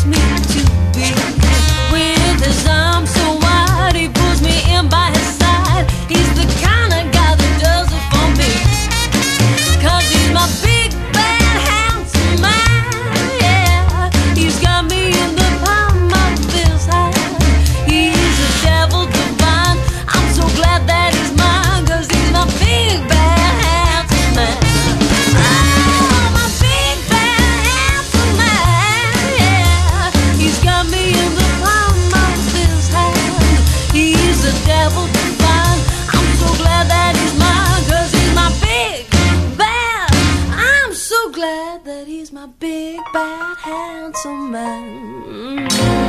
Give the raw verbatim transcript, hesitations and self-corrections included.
me to be. With his arms so wide, he pulls me in by his side. He's the kind of guy that does it for me. Cause he's my big, bad, handsome man, yeah. He's got me in the palm of his hand. He's a devil divine. I'm so glad that he's mine. Cause he's my big, bad, handsome man. Oh, my big, bad, handsome man, yeah. He's got me in the palm of his hand. He's a devil divine. I'm so glad that he's mine. Cause he's my big, bad. I'm so glad that he's my big, bad, handsome man.